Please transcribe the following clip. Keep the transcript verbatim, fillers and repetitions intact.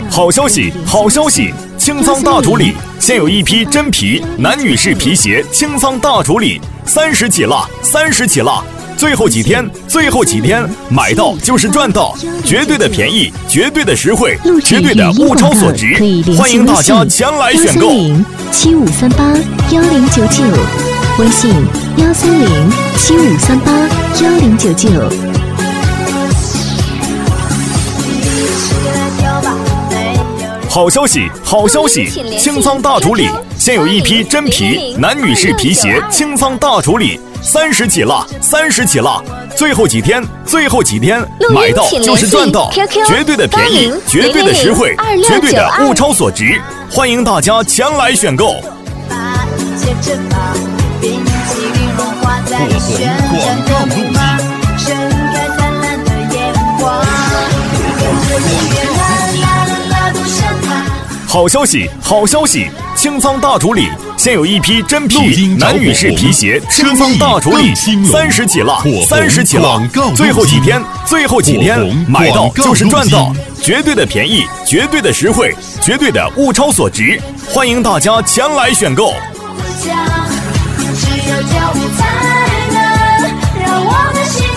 好消息，好消息！清仓大处理，现有一批真皮男女士皮鞋清仓大处理，三十起了，三十起了！最后几天，最后几天，买到就是赚到，绝对的便宜，绝对的实惠，绝对的物超所值，欢迎大家前来选购。 七五三八幺零九九，微信幺三零七五三八幺零九九。 好消息，好消息！清仓大处理，现有一批真皮男女士皮鞋清仓大处理，三十起了，三十起了！最后几天，最后几天，买到就是赚到，绝对的便宜，绝对的实惠，绝对的物超所值，欢迎大家前来选购。好消息，好消息！清仓大处理，现有一批真皮男女士皮鞋清仓大处理，三十起了，三十起了！最后几天，最后几天，买到就是赚到，绝对的便宜，绝对的实惠，绝对的物超所值，欢迎大家前来选购。只有脚步才